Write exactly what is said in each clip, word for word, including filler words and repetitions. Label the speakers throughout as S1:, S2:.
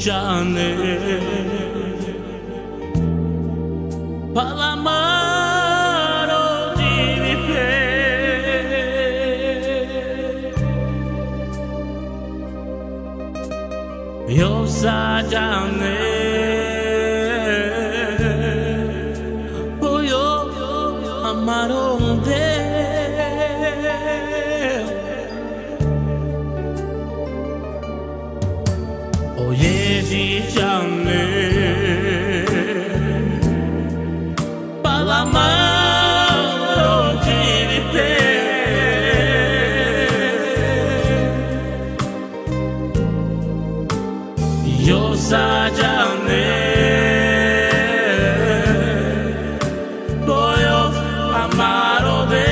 S1: jane Palamaro di vipe Yo sa jane Oh yo amaro de Oye jane Palamaro di vipe Yo sa jane Boyo amaro de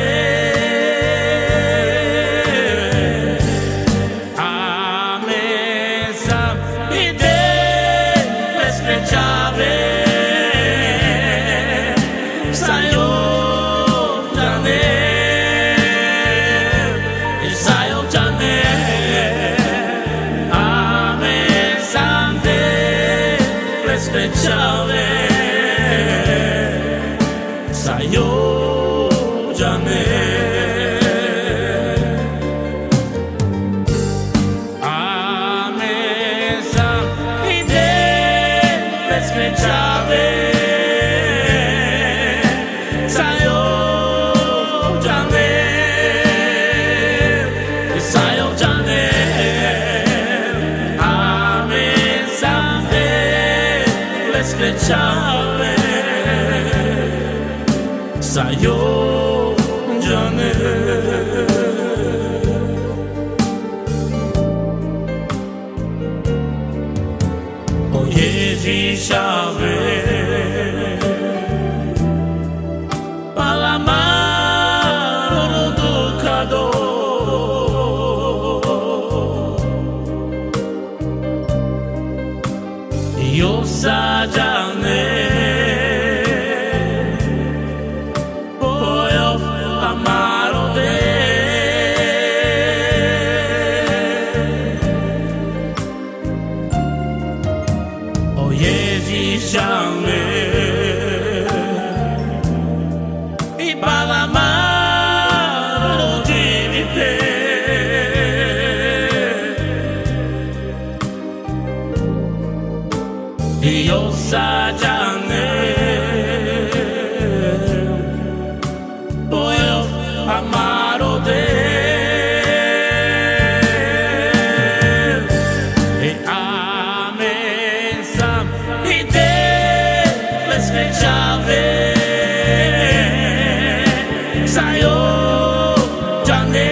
S1: Speciale Sayo jane Ame sam ide speciale Sayo jane Sayo jane Ame sam speciale Sayo jane Oye ji shave Palamaro ducado Yo sa jane Boyo amaro de Oye ji jane I Palamaro di vipe Yo sa jane Boyo amaro de E ame sam ide speciale Sayo jane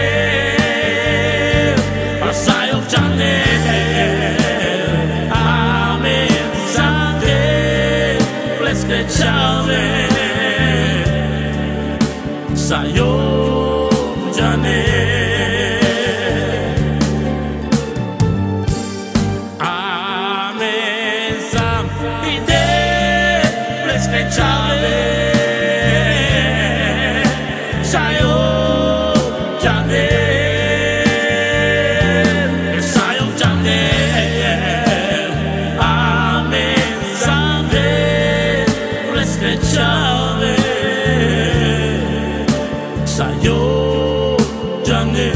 S1: Sayo jane Speciale Sayo jane Ame sam ide speciale Sayo jane Sayo jane Ame sam speciale Sayo jane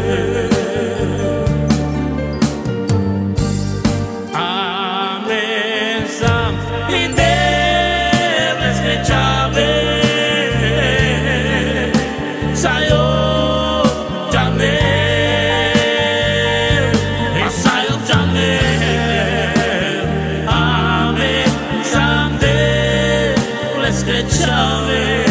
S1: Ame sam ide speciale Sayo jane Sayo jane Ame sam speciale